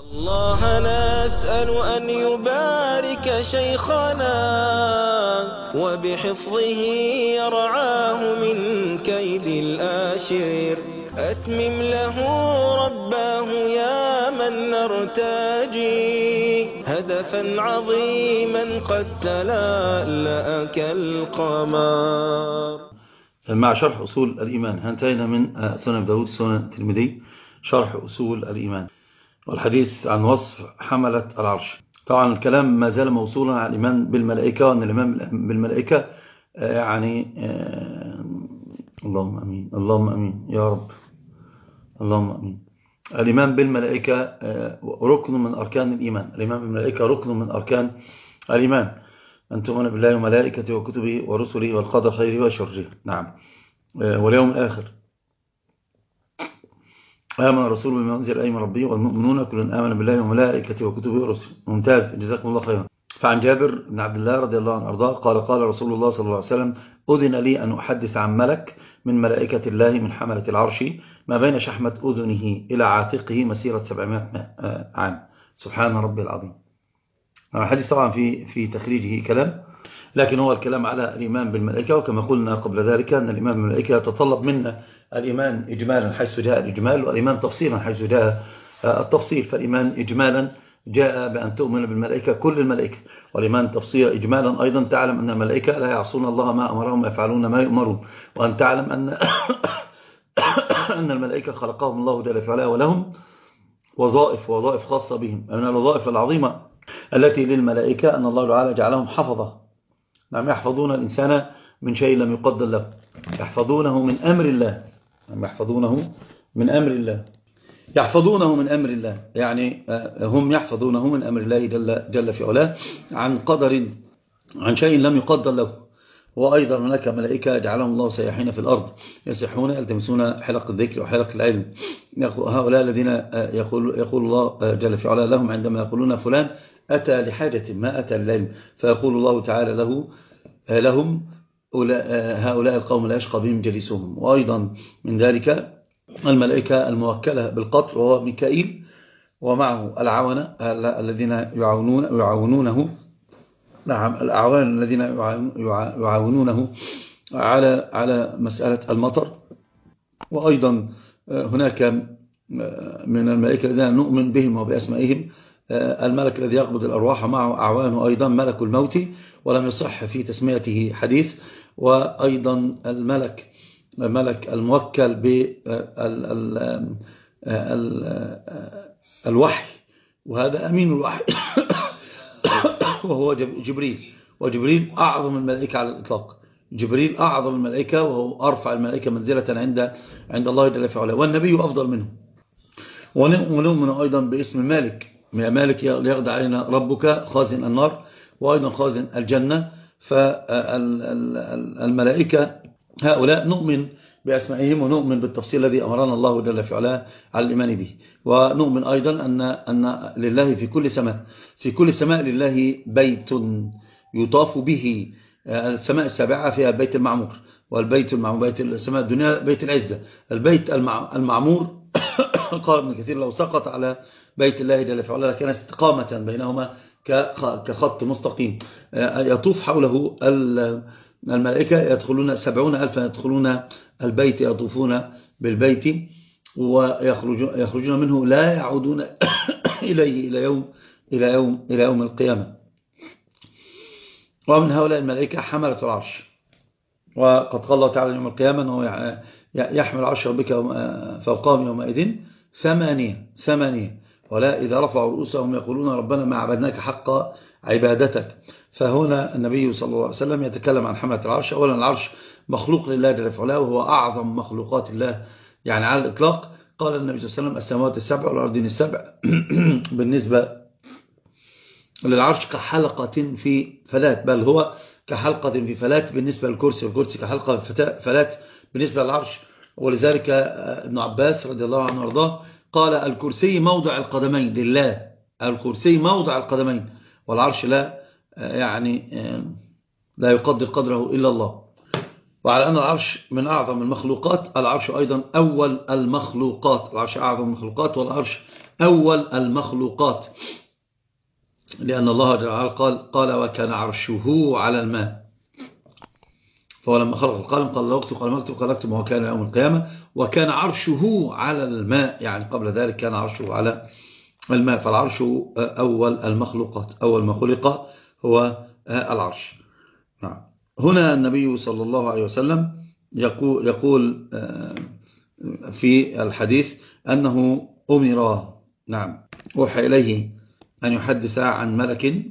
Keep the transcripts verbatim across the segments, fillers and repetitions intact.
الله نسأل أن يبارك شيخنا وبحفظه يرعاه من كيد الآشر. أتمم له رباه يا من نرتجي هدفا عظيما قد تلألأ كالقمر. مع شرح أصول الإيمان انتهينا من سنن داود سنن الترمذي شرح أصول الإيمان والحديث عن وصف حملة العرش. طبعا الكلام ما زال موصولا عن الإيمان بالملائكة، وأن الإيمان بالملائكة يعني اللهم أمين اللهم أمين يا رب اللهم أمين. الإيمان بالملائكة ركن من أركان الإيمان. الإيمان بالملائكة ركن من أركان الإيمان، أن تؤمن بالله وملائكته وكتبه ورسله والقدر خيره وشره. نعم. واليوم الآخر. آمن الرسول بما أنزل إليه من ربه والمؤمنون كل آمن بالله وملائكته وكتبه ورسله. ممتاز، جزاكم الله خيرا. فعن جابر بن عبد الله رضي الله عنه أرضاه قال قال رسول الله صلى الله عليه وسلم: أذن لي أن أحدث عن ملك من ملائكة الله من حملة العرش ما بين شحمة أذنه إلى عاتقه مسيرة سبعمائة عام. سبحان ربي العظيم. الحديث طبعا في في تخريجه كلام، لكن هو الكلام على الإيمان بالملائكة. وكما قلنا قبل ذلك أن الإيمان بالملائكة يتطلب منا الإيمان إجمالا حيث جاء الإجمال، والإيمان تفصيلا حيث جاء التفصيل. فالإيمان إجمالا جاء بأن تؤمن بالملائكة كل الملائكة، والإيمان تفصيلا إجمالا أيضا تعلم أن الملائكة لا يعصون الله ما أمرهم ويفعلون ما يؤمرون، وأن تعلم أن أن الملائكة خلقهم الله جل وعلا ولهم وظائف وظائف خاصة بهم. من الوظائف العظيمة التي للملائكة أن الله تعالى جعلهم حفظة. نعم، يحفظون الإنسان من شيء لم يقدر له، يحفظونه من أمر الله. نعم، يحفظونه من أمر الله يحفظونه من أمر الله يعني هم يحفظونه من أمر الله جل, جل في علاه عن قدر عن شيء لم يقدر له. وأيضا هناك ملائكة جعلهم الله سياحين في الأرض يسيحون يلتمسون حلق الذكر وحلق العلم. هؤلاء الذين يقول, يقول الله جل في علاه لهم عندما يقولون فلان أتى لحاجة ما أتى للعلم، فيقول الله تعالى له لهم هؤلاء القوم لا يشقى بهم جليسهم. وأيضا من ذلك الملائكة الموكلة بالقطر وهو ميكائيل، ومعه العونة الذين يعاونون يعاونونه نعم الأعوان الذين يعاونونه على على مسألة المطر. وأيضا هناك من الملائكة الذين نؤمن بهم وبأسمائهم الملك الذي يقبض الأرواح، معه أعوانه أيضا ملك الموت، ولم يصح في تسميته حديث. وأيضا الملك الملك الموكل بالوحي، وهذا أمين الوحي وهو جبريل. وجبريل أعظم الملائكة على الإطلاق. جبريل أعظم الملائكة وهو أرفع الملائكة منزلة عند عند الله جل وعلا، والنبي أفضل منه. ونؤمن أيضا باسم مالك، مالك يغدى علينا ربك خازن النار، وأيضا خازن الجنة. فالملائكة هؤلاء نؤمن بأسمائهم، ونؤمن بالتفصيل الذي أمرنا الله جل وعلا على الإيمان به. ونؤمن أيضا أن أن لله في كل سماء في كل سماء لله بيت يطاف به. السماء السابعة فيها بيت المعمور، والبيت المعمور بيت السماء الدنيا بيت العزة. البيت المعمور قال ابن كثير لو سقط على بيت الله جل وعلا كانت استقامة بينهما كخط مستقيم. يطوف حوله الملائكة يدخلون سبعون ألفا يدخلون البيت يطوفون بالبيت ويخرجون منه لا يعودون إليه إلى يوم إلى يوم إلى يوم القيامة. ومن هؤلاء الملائكة حملة العرش، وقد قال الله تعالى يوم القيامة أنه يحمل عرش ربك فوقهم يومئذ ثمانية ثمانية ولا إذا رفعوا رؤوسهم يقولون ربنا ما عبدناك حق عبادتك. فهنا النبي صلى الله عليه وسلم يتكلم عن حملة العرش. أولا العرش مخلوق لله جل وعلا، وهو أعظم مخلوقات الله يعني على الإطلاق. قال النبي صلى الله عليه وسلم السماوات السبع والأرضين السبع بالنسبة للعرش كحلقة في فلات، بل هو كحلقة في فلات بالنسبة للكرسي، والكرسي كحلقة في فلات بالنسبة للعرش. ولذلك ابن عباس رضي الله عنه وارضاه قال الكرسي موضع القدمين لله، الكرسي موضع القدمين، والعرش لا يعني لا يقدر قدره إلا الله. وعلى أن العرش من أعظم المخلوقات، العرش أيضا أول المخلوقات. العرش أعظم المخلوقات، والعرش أول المخلوقات، لأن الله تعالى قال, قال وكان عرشه على الماء. فهو لما خلق القلم قال له اكتب، قال ما اكتب، قال اكتب وهو كان يوم القيامة. وكان عرشه على الماء، يعني قبل ذلك كان عرشه على الماء. فالعرش أول المخلوقات، أول ما خلق هو العرش. نعم. هنا النبي صلى الله عليه وسلم يقول, يقول في الحديث أنه أمر، نعم، أوحى إليه أن يحدث عن ملك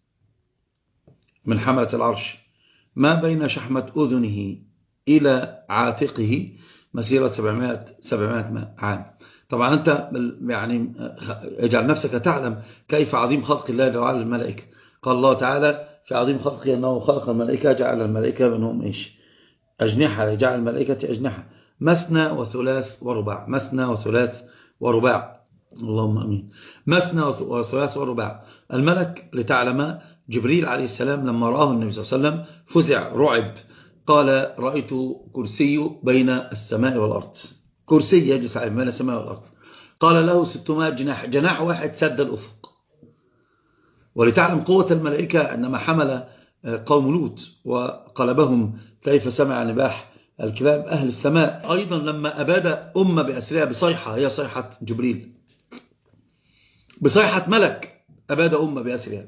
من حملة العرش ما بين شحمة أذنه إلى عاتقه مسيرة سبعمائة عام. طبعا أنت يعني اجعل نفسك تعلم كيف عظيم خلق الله جعل الملائكة. قال الله تعالى في عظيم خلقه أنه خلق الملائكة، جعل الملائكة منهم إيش؟ أجنحة، جعل الملائكة أجنحة مثنى وثلاث ورباع، مثنى وثلاث ورباع، اللهم أمين، مثنى وثلاث ورباع. الملك لتعلم جبريل عليه السلام لما رآه النبي صلى الله عليه وسلم فزع رعب، قال رأيت كرسي بين السماء والأرض، كرسي يجلس عليه بين السماء والأرض. قال له ستمائة جناح، جناح واحد سد الأفق. ولتعلم قوة الملائكة عندما حمل قوم لوط وقلبهم كيف سمع نباح الكلاب أهل السماء، أيضا لما أباد أمة بأسرها بصيحة، هي صيحة جبريل، بصيحة ملك أباد أمة بأسرها.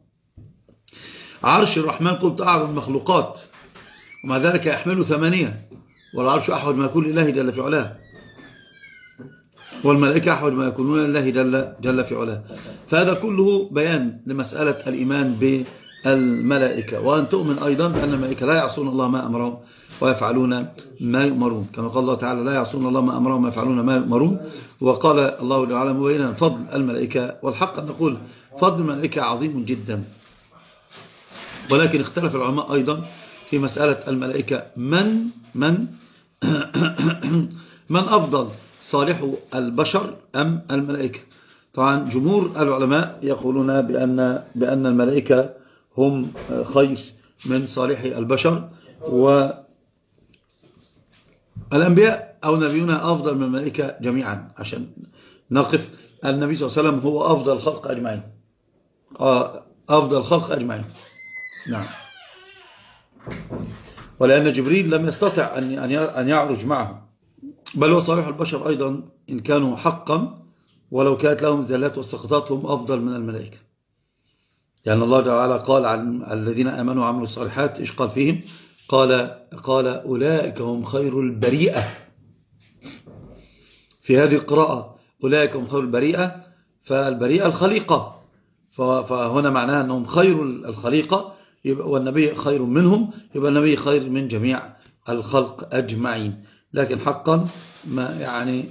عرش الرحمن قلت أعظم المخلوقات، ومع ذلك يحمله ثمانية، والعرش أحوج ما يكون لله جل في علاه، والملائكة أحوج ما يكونون لله جل, جل في علاه. فهذا كله بيان لمسألة الإيمان بالملائكة، وأن تؤمن أيضا أن الملائكة لا يعصون الله ما أمرهم ويفعلون ما يؤمرون، كما قال الله تعالى لا يعصون الله ما أمرهم ويفعلون ما يؤمرون. وقال الله تعالى مبينا فضل الملائكة، والحق أن نقول فضل الملائكة عظيم جدا، ولكن اختلف العلماء أيضا في مسألة الملائكة من من من أفضل، صالح البشر أم الملائكة. طبعا جمهور العلماء يقولون بأن, بأن الملائكة هم خير من صالح البشر، والأنبياء أو نبينا أفضل من الملائكة جميعا. عشان نقف، النبي صلى الله عليه وسلم هو أفضل الخلق أجمعين، أفضل الخلق أجمعين. نعم. ولأن جبريل لم يستطع أن يعرج معه، بل هو صالح البشر أيضا إن كانوا حقا، ولو كانت لهم الذلات والسقطات هم أفضل من الملائكة. يعني الله تعالى قال عن الذين آمنوا وعملوا الصالحات إيش قال فيهم؟ قال, قال أولئك هم خير البريئة. في هذه القراءة أولئك هم خير البريئة، فالبريئة الخليقة، فهنا معناها أنهم خير الخليقة، والنبي خير منهم، يبقى النبي خير من جميع الخلق أجمعين. لكن حقا ما يعني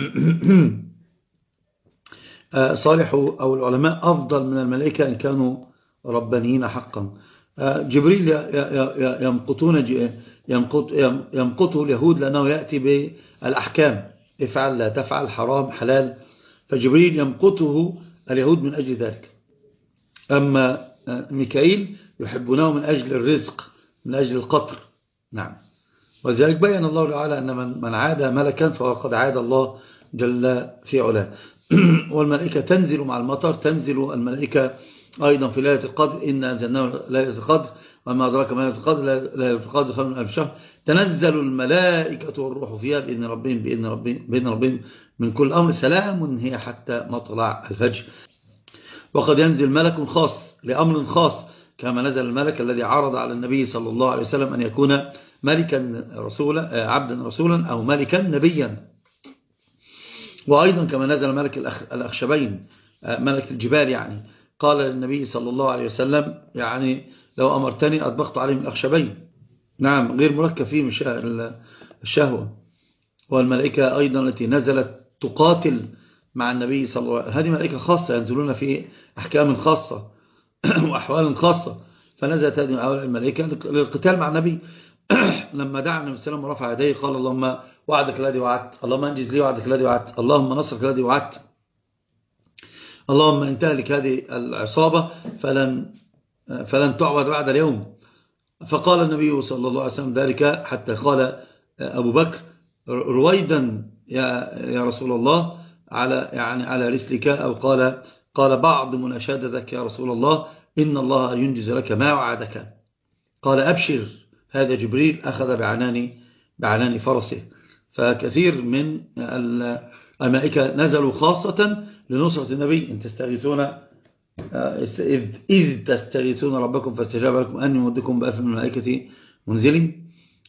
صالح أو العلماء أفضل من الملائكة إن كانوا ربانيين حقا. جبريل يمقتون يمقته اليهود لأنه يأتي بالأحكام، افعل لا تفعل، حرام حلال، فجبريل يمقته اليهود من أجل ذلك. أما ميكائيل يحبونه من أجل الرزق، من أجل القطر. نعم. وذلك بيّن الله تعالى أن من عاد ملكا فقد عاد الله جل في علاه. والملائكة تنزل مع المطر، تنزل الملائكة أيضا في ليلة القدر، إن أنزلناه ليلة القدر وما أدراك ما ليلة القدر، ليلة القدر خير من ألف شهر، تنزل الملائكة والروح فيها بإذن ربهم بإذن ربهم بإذن ربهم من كل أمر، سلام هي حتى مطلع الفجر. وقد ينزل ملك خاص لأمر خاص، كما نزل الملك الذي عرض على النبي صلى الله عليه وسلم أن يكون ملكا رسولا، عبدا رسولا أو ملكا نبيا. وأيضا كما نزل ملك الأخشبين، ملك الجبال، يعني قال النبي صلى الله عليه وسلم يعني لو أمرتني أطبقت عليهم الأخشبين. نعم، غير مركب فيه مش الشهوة. والملائكة أيضا التي نزلت تقاتل مع النبي صلى الله عليه وسلم، هذه ملائكة خاصة ينزلون في أحكام خاصة وأحوال خاصة، فنزلت هذه الملائكة للقتال مع النبي. لما دعا النبي صلى الله عليه وسلم ورفع يديه قال اللهم وعدك الذي وعدت، اللهم انجز لي وعدك الذي وعدت، اللهم نصرك الذي وعدت، اللهم ان تهلك هذه العصابة فلن فلن تعبد بعد اليوم. فقال النبي صلى الله عليه وسلم ذلك حتى قال أبو بكر رويدا يا يا رسول الله، على يعني على رسلك، أو قال قال بعض مناشدتك يا رسول الله إن الله ينجز لك ما وعدك. قال أبشر، هذا جبريل أخذ بعنان بعنان فرسه. فكثير من الملائكة نزلوا خاصة لنصرة النبي. إن تستغيثون إذ تستغيثون ربكم فاستجاب لكم أني ممدكم بألف من الملائكة منزلين.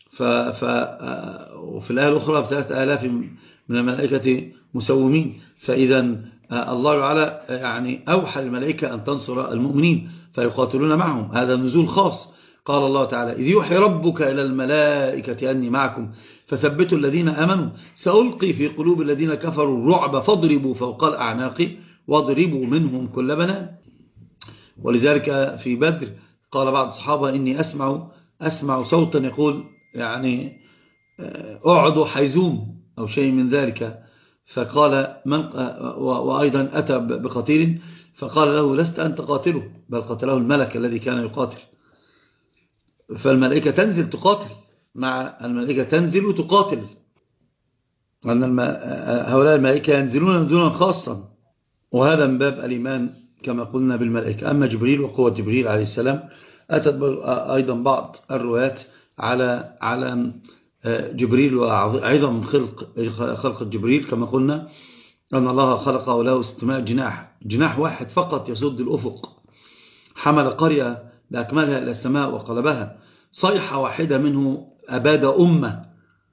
وفي الآية الأخرى ثلاثة آلاف من الملائكة مسومين. فإذا الله تعالى يعني أوحى الملائكة أن تنصر المؤمنين فيقاتلون معهم. هذا نزول خاص. قال الله تعالى إذ يوحي ربك إلى الملائكة أني معكم فثبتوا الذين آمنوا سألقي في قلوب الذين كفروا الرعب فاضربوا فوق الأعناق واضربوا منهم كل بنان. ولذلك في بدر قال بعض الصحابة إني أسمع أسمع صوتا يقول يعني أعدوا حيزوم أو شيء من ذلك. فقال من وأيضا أتى بقتيل فقال له لست أنت قاتله بل قتله الملك الذي كان يقاتل. فالملائكة تنزل تقاتل مع الملائكة تنزل وتقاتل، وأن هؤلاء الملائكة ينزلون نزولا خاصا، وهذا من باب الإيمان كما قلنا بالملائكة. أما جبريل وقوة جبريل عليه السلام أتت أيضا بعض الروايات على على جبريل وعظم خلق خلق جبريل، كما قلنا أن الله خلقه له ستمائة جناح، جناح واحد فقط يسد الأفق، حمل قرية بأكملها إلى السماء وقلبها، صيحة واحدة منه أباد أمة.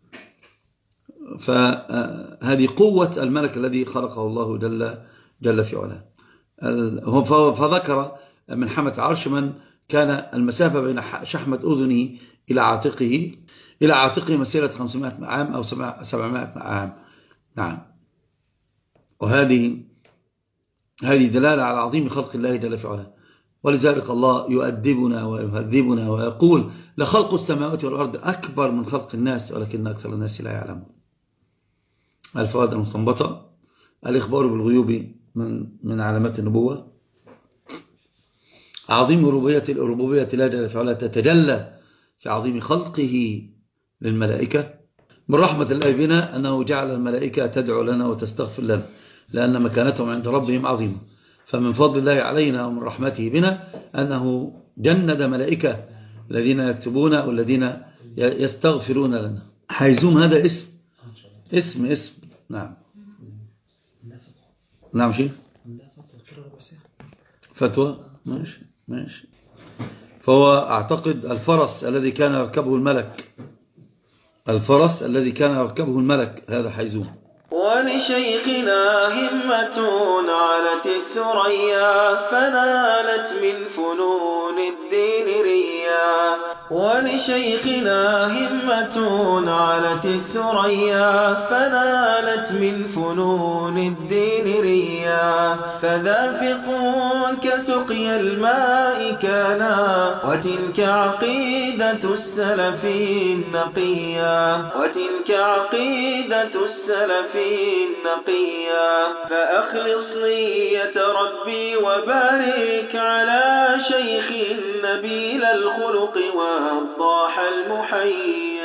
فهذه قوة الملك الذي خلقه الله جل, جل في علاه. فذكر من حمة عرش من كان المسافة بين شحمة أذنه إلى عاتقه إلى عاتقه مسيرة خمسمائة عام أو سبعمائة عام. نعم. وهذه هذه دلالة على عظيم خلق الله جل في علاه. ولذلك الله يؤدبنا ويهذبنا ويقول لخلق السماوات والأرض أكبر من خلق الناس ولكن أكثر الناس لا يعلمون. الفوائد المستنبطة: الإخبار بالغيوب من من علامات النبوة. عظيم ربوبية الربوبية الله جل في علاه تتجلى في عظيم خلقه للملائكة. من رحمة الله بنا أنه جعل الملائكة تدعو لنا وتستغفر لنا لأن مكانتهم عند ربهم عظيمة. فمن فضل الله علينا ومن رحمته بنا أنه جند ملائكة الذين يكتبون والذين يستغفرون لنا. حيزوم هذا اسم اسم اسم نعم نعم شيء فتوى ماشي ماشي. فهو أعتقد الفرس الذي كان يركبه الملك الفرس الذي كان يركبه الملك هذا حيزوم. ولشيخنا همة علت الثريا فنالت من فنون الدين ريا. ولشيخنا همة علت الثريا فنالت من فنون الدين ريا. فذافق كسقي الماء كانا وتلك عقيدة السلف النقيا وتلك عقيدة السلف النقيا. فأخلص نية ربي وبارك على شيخ نبيل الخلق والضاح المحيا.